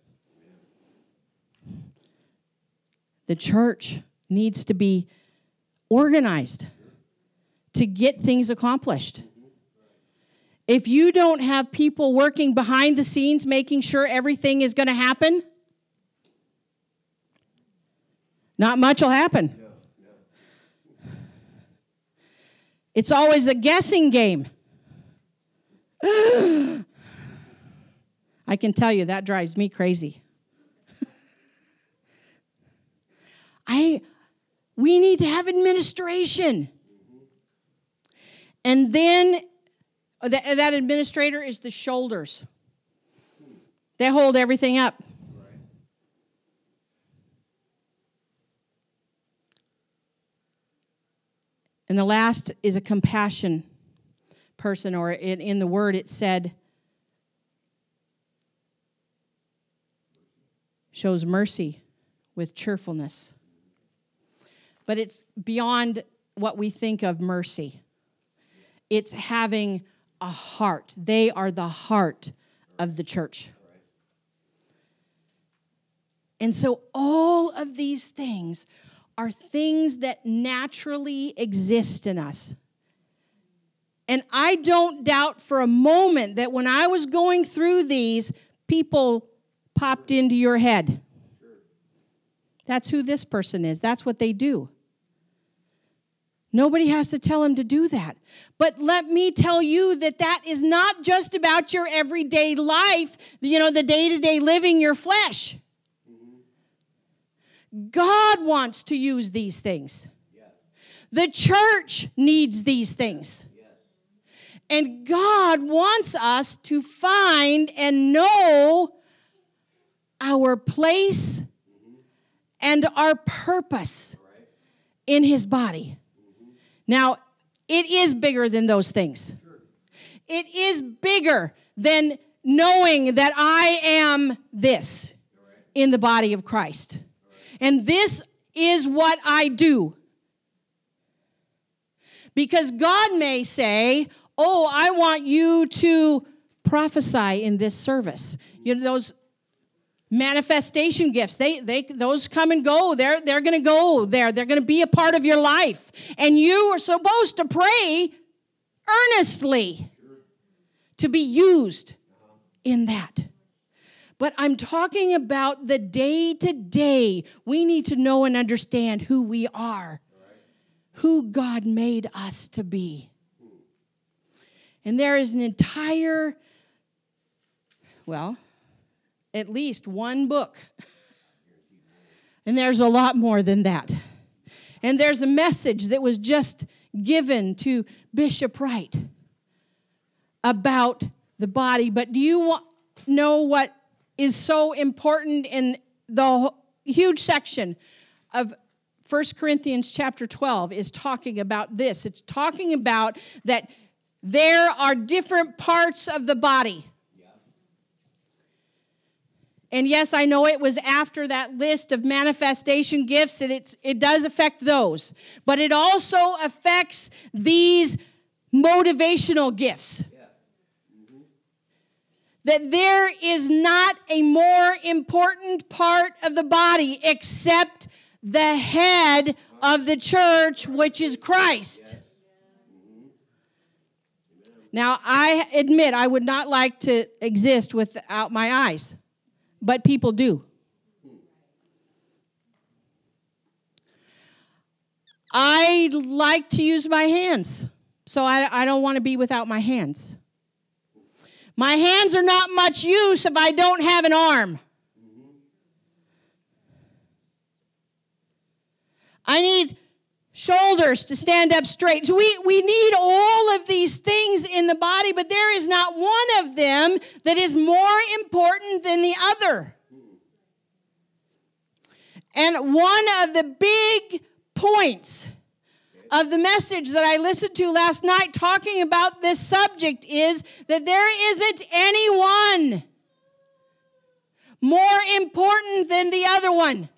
The church needs to be organized to get things accomplished. If you don't have people working behind the scenes making sure everything is going to happen, not much will happen. It's always a guessing game. I can tell you that drives me crazy. We need to have administration. And then that administrator is the shoulders. They hold everything up. And the last is a compassion person, or in the word it said, shows mercy with cheerfulness. But it's beyond what we think of mercy. It's having a heart. They are the heart of the church. And so all of these things are things that naturally exist in us. And I don't doubt for a moment that when I was going through these, people popped into your head. That's who this person is. That's what they do. Nobody has to tell him to do that. But let me tell you that that is not just about your everyday life, the day-to-day living your flesh. God wants to use these things. The church needs these things. And God wants us to find and know our place and our purpose in his body. Now, it is bigger than those things. It is bigger than knowing that I am this in the body of Christ. And this is what I do. Because God may say, oh, I want you to prophesy in this service. Those manifestation gifts, those come and go. They're going to go there. They're going to be a part of your life. And you are supposed to pray earnestly to be used in that. But I'm talking about the day-to-day. We need to know and understand who we are, who God made us to be. And there is an entire, at least one book. And there's a lot more than that. And there's a message that was just given to Bishop Wright about the body. But do you know what is so important in the huge section of 1 Corinthians chapter 12 is talking about this. It's talking about that there are different parts of the body. And yes, I know it was after that list of manifestation gifts, and it does affect those. But it also affects these motivational gifts. That there is not a more important part of the body except the head of the church, which is Christ. Now, I admit I would not like to exist without my eyes, but people do. I like to use my hands, so I don't want to be without my hands. My hands are not much use if I don't have an arm. I need shoulders to stand up straight. So we need all of these things in the body, but there is not one of them that is more important than the other. And one of the big points of the message that I listened to last night talking about this subject is that there isn't anyone more important than the other one.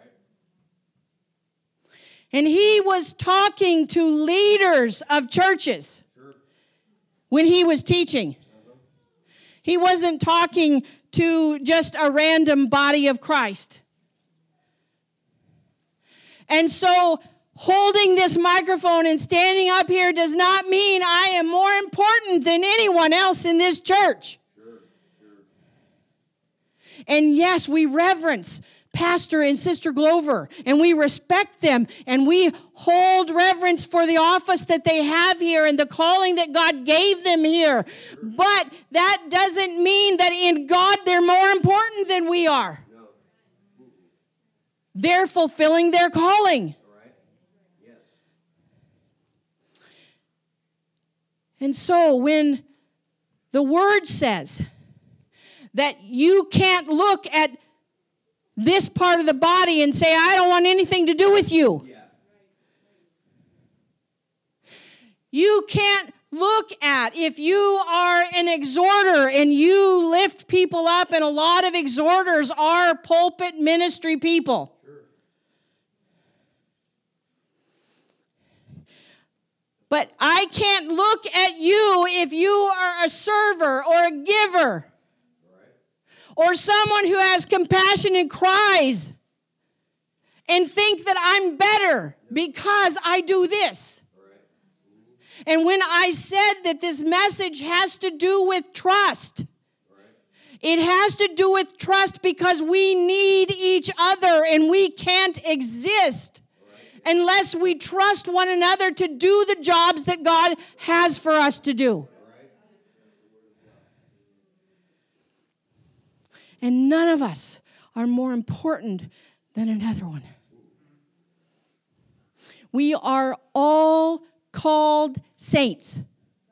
And he was talking to leaders of churches when he was teaching. He wasn't talking to just a random body of Christ. And so holding this microphone and standing up here does not mean I am more important than anyone else in this church. And yes, we reverence Pastor and Sister Glover, and we respect them, and we hold reverence for the office that they have here and the calling that God gave them here. But that doesn't mean that in God they're more important than we are. They're fulfilling their calling. And so when the Word says that you can't look at this part of the body and say, I don't want anything to do with you. You can't look at, if you are an exhorter and you lift people up, and a lot of exhorters are pulpit ministry people. But I can't look at you if you are a server or a giver or someone who has compassion and cries and think that I'm better because I do this. And when I said that this message has to do with trust, it has to do with trust because we need each other and we can't exist unless we trust one another to do the jobs that God has for us to do. And none of us are more important than another one. We are all called saints.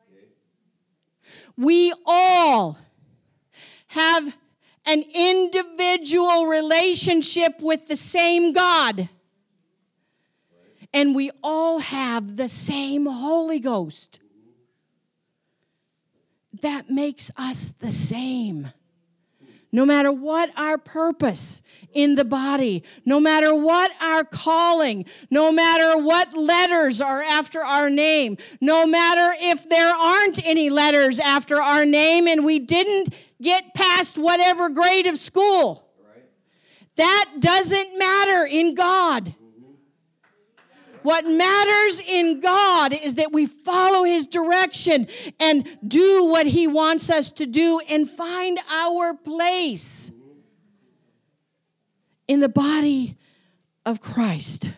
We all have an individual relationship with the same God. And we all have the same Holy Ghost. That makes us the same. No matter what our purpose in the body, no matter what our calling, no matter what letters are after our name, no matter if there aren't any letters after our name and we didn't get past whatever grade of school, that doesn't matter in God. What matters in God is that we follow His direction and do what He wants us to do and find our place in the body of Christ.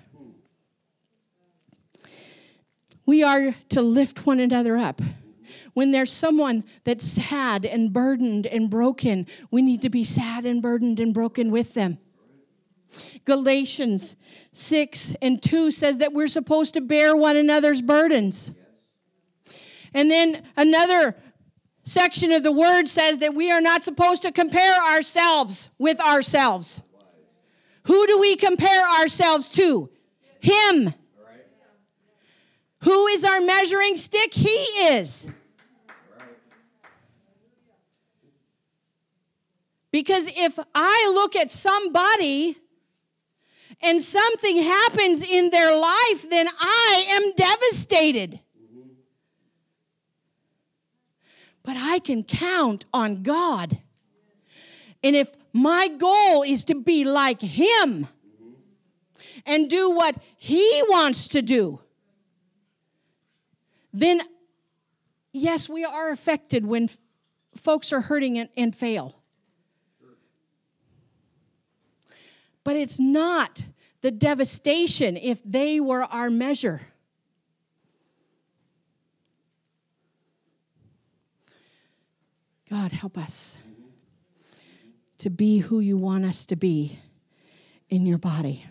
We are to lift one another up. When there's someone that's sad and burdened and broken, we need to be sad and burdened and broken with them. Galatians 6:2 says that we're supposed to bear one another's burdens. And then another section of the word says that we are not supposed to compare ourselves with ourselves. Who do we compare ourselves to? Him. Who is our measuring stick? He is. Because if I look at somebody and something happens in their life, then I am devastated. But I can count on God. And if my goal is to be like Him and do what He wants to do, then yes, we are affected when folks are hurting and fail. But it's not the devastation if they were our measure. God, help us to be who you want us to be in your body.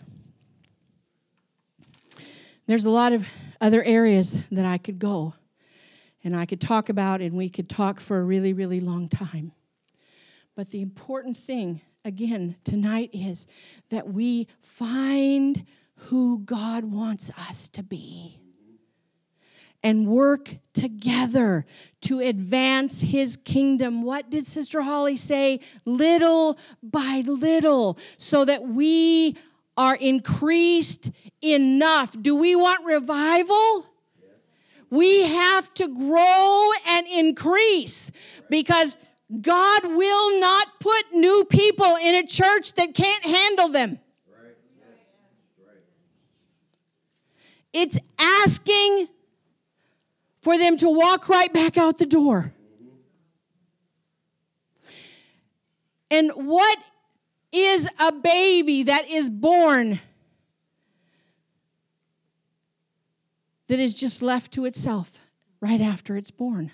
There's a lot of other areas that I could go and I could talk about, and we could talk for a really, really long time. But the important thing again tonight is that we find who God wants us to be and work together to advance His kingdom. What did Sister Holly say? Little by little, so that we are increased enough. Do we want revival? We have to grow and increase, because God will not put new people in a church that can't handle them. Right. Right. It's asking for them to walk right back out the door. And what is a baby that is born that is just left to itself right after it's born?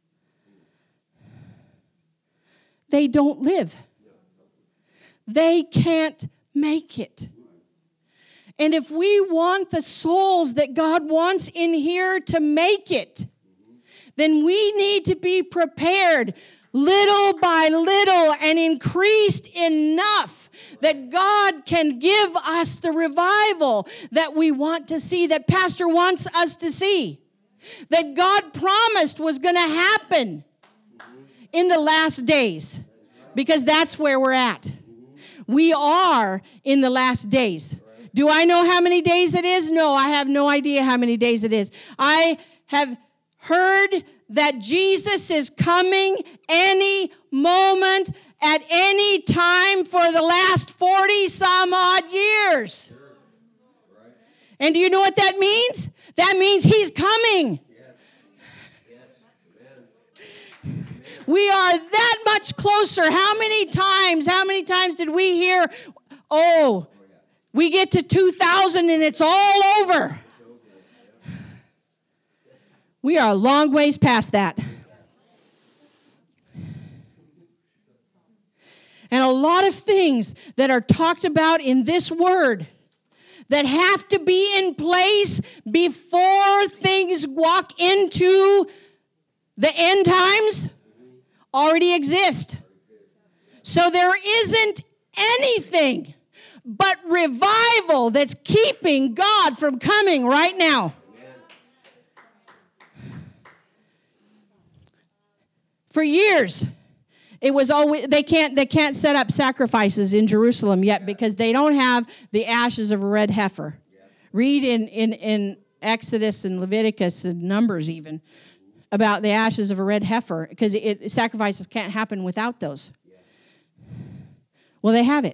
They don't live. They can't make it. And if we want the souls that God wants in here to make it, then we need to be prepared little by little and increased enough that God can give us the revival that we want to see, that Pastor wants us to see, that God promised was going to happen in the last days, because that's where we're at. We are in the last days. Do I know how many days it is? No, I have no idea how many days it is. I have heard that Jesus is coming any moment, at any time for the last 40 some odd years. And do you know what that means? That means He's coming. We are that much closer. How many times did we hear, oh, we get to 2000 and it's all over? We are a long ways past that. And a lot of things that are talked about in this word that have to be in place before things walk into the end times already exist. So there isn't anything but revival that's keeping God from coming right now. For years, it was always they can't set up sacrifices in Jerusalem yet because they don't have the ashes of a red heifer. Read in Exodus and Leviticus and Numbers even about the ashes of a red heifer because sacrifices can't happen without those. Well, they have it.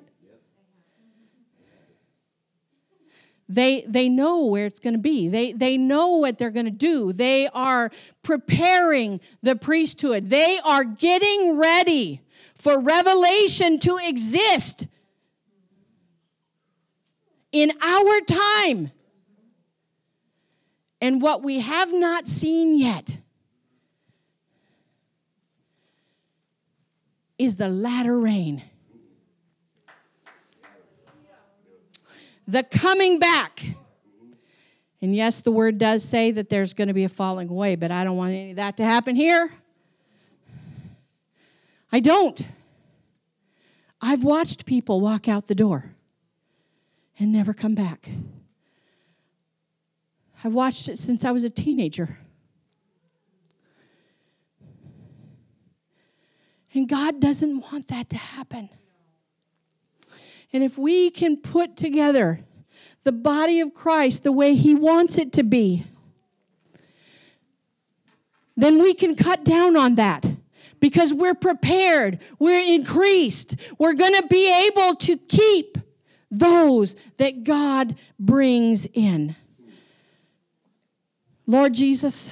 They know where it's going to be. They know what they're going to do. They are preparing the priesthood. They are getting ready for revelation to exist in our time. And what we have not seen yet is the latter rain. The coming back. And yes, the word does say that there's going to be a falling away, but I don't want any of that to happen here. I don't. I've watched people walk out the door and never come back. I've watched it since I was a teenager. And God doesn't want that to happen. And if we can put together the body of Christ the way He wants it to be, then we can cut down on that because we're prepared, we're increased, we're going to be able to keep those that God brings in. Lord Jesus,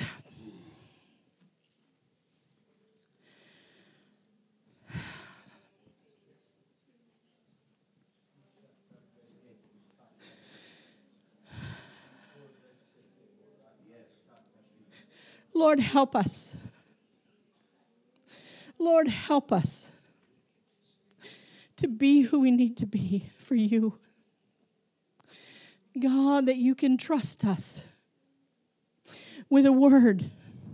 Lord, help us. Lord, help us to be who we need to be for you. God, that you can trust us with a word.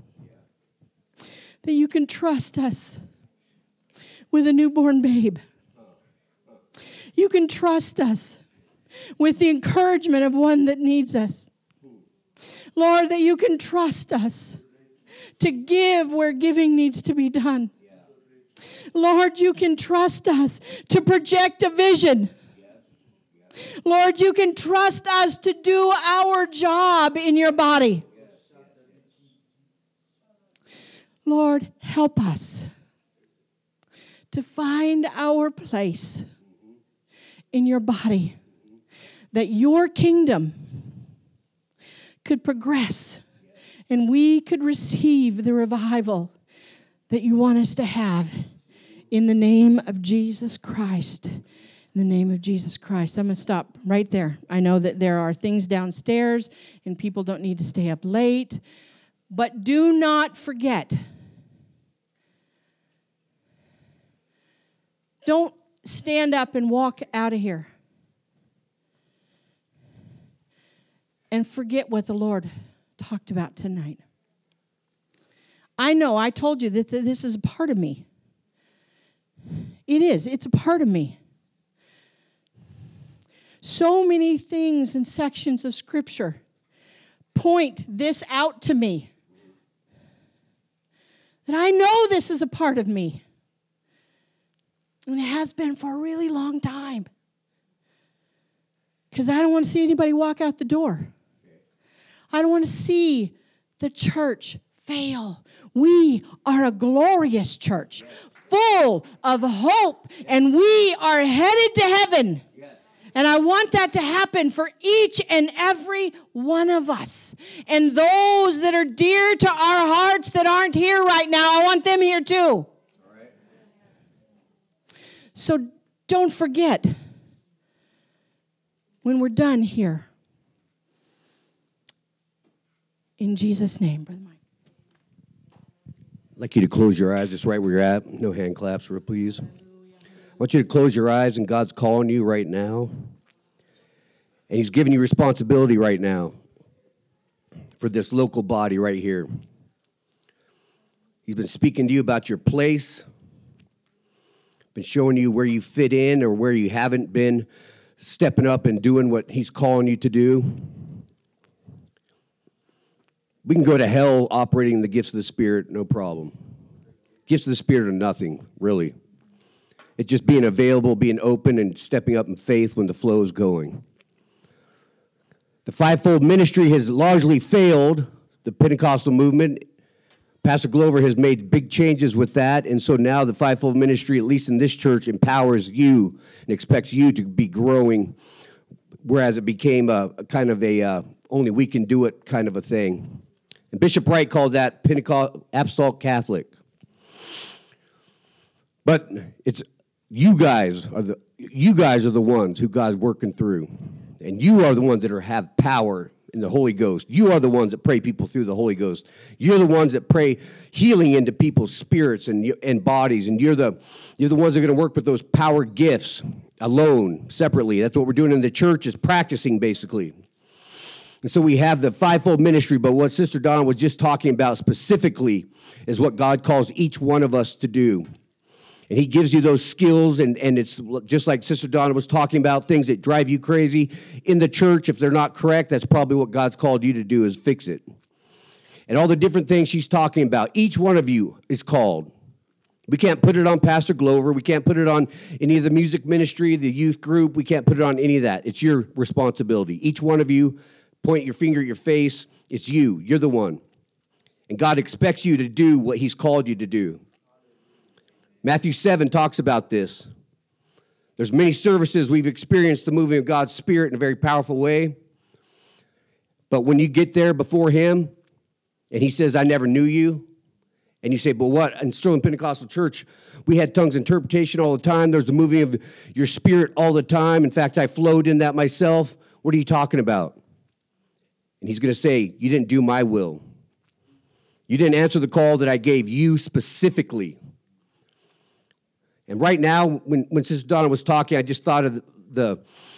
That you can trust us with a newborn babe. You can trust us with the encouragement of one that needs us. Lord, that you can trust us to give where giving needs to be done. Lord, you can trust us to project a vision. Lord, you can trust us to do our job in your body. Lord, help us to find our place in your body, that your kingdom could progress and we could receive the revival that you want us to have in the name of Jesus Christ. In the name of Jesus Christ. I'm going to stop right there. I know that there are things downstairs and people don't need to stay up late, but do not forget. Don't stand up and walk out of here and forget what the Lord talked about tonight. I know I told you that this is a part of me. It is. It's a part of me. So many things and sections of Scripture point this out to me. That I know this is a part of me. And it has been for a really long time. Because I don't want to see anybody walk out the door. I don't want to see the church fail. We are a glorious church, full of hope, and we are headed to heaven. And I want that to happen for each and every one of us. And those that are dear to our hearts that aren't here right now, I want them here too. So don't forget when we're done here. In Jesus' name, Brother Mike. I'd like you to close your eyes just right where you're at. No hand claps, please. I want you to close your eyes, and God's calling you right now. And he's giving you responsibility right now for this local body right here. He's been speaking to you about your place, been showing you where you fit in or where you haven't been stepping up and doing what he's calling you to do. We can go to hell operating in the gifts of the Spirit, no problem. Gifts of the Spirit are nothing, really. It's just being available, being open, and stepping up in faith when the flow is going. The fivefold ministry has largely failed, the Pentecostal movement. Pastor Glover has made big changes with that, and so now the fivefold ministry, at least in this church, empowers you and expects you to be growing, whereas it became a kind of a only we can do it kind of a thing. And Bishop Wright called that Pentecostal Apostolic Catholic. But it's you guys are the ones who God's working through. And you are the ones that have power in the Holy Ghost. You are the ones that pray people through the Holy Ghost. You're the ones that pray healing into people's spirits and bodies. And you're the ones that are going to work with those power gifts alone, separately. That's what we're doing in the church, is practicing, basically. And so we have the fivefold ministry, but what Sister Donna was just talking about specifically is what God calls each one of us to do. And he gives you those skills, and it's just like Sister Donna was talking about, things that drive you crazy in the church. If they're not correct, that's probably what God's called you to do, is fix it. And all the different things she's talking about, each one of you is called. We can't put it on Pastor Glover. We can't put it on any of the music ministry, the youth group. We can't put it on any of that. It's your responsibility. Each one of you, point your finger at your face. It's you. You're the one. And God expects you to do what he's called you to do. Matthew 7 talks about this. There's many services we've experienced the moving of God's Spirit in a very powerful way. But when you get there before him and he says, I never knew you, and you say, but what? In Sterling Pentecostal Church, we had tongues interpretation all the time. There's the moving of your spirit all the time. In fact, I flowed in that myself. What are you talking about? And he's going to say, you didn't do my will. You didn't answer the call that I gave you specifically. And right now, when Sister Donna was talking, I just thought of the